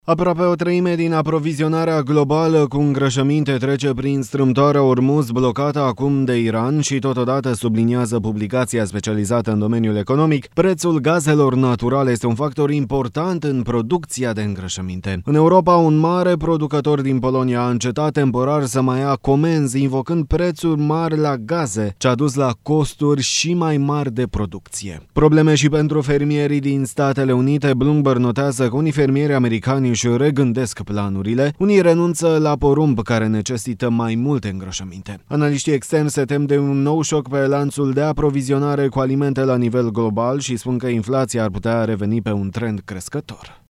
Aproape o treime din aprovizionarea globală cu îngrășăminte trece prin strâmtoarea Ormuz, blocată acum de Iran și totodată, subliniază publicația specializată în domeniul economic, prețul gazelor naturale este un factor important în producția de îngrășăminte. În Europa, un mare producător din Polonia a încetat temporar să mai ia comenzi, invocând prețuri mari la gaze, ce a dus la costuri și mai mari de producție. Probleme și pentru fermierii din Statele Unite. Bloomberg notează că unii fermieri americani își regândesc planurile, unii renunță la porumb care necesită mai multe îngrășăminte. Analiștii externi se tem de un nou șoc pe lanțul de aprovizionare cu alimente la nivel global și spun că inflația ar putea reveni pe un trend crescător.